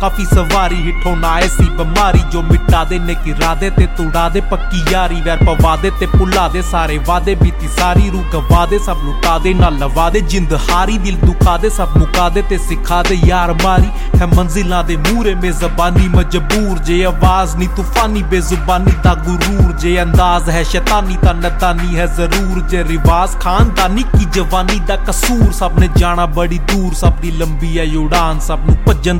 काफी सवारी हिठो ना ऐसी बीमारी जो मिटा दे ने गिरा दे ते तुड़ा दे पक्की यारी वैर पवा दे ते भुला दे सारे वादे बीती सारी रूह गवा दे सब लुटा दे ना लवा दे जिंद हारी दिल दुखा दे सब मुका दे ते सिखा दे यार मारी है मंजिलां दे मूरे में ज़बानी मजबूर जे आवाज नी तूफानी बेजुबानी दा गुरूर जे अंदाज है शैतानी दा नदानी है जरूर जे रिवाज खानदानी की जवानी दा कसूर सब ने जाना बड़ी दूर सब दी लंबी है उड़ान सब नू भज्जन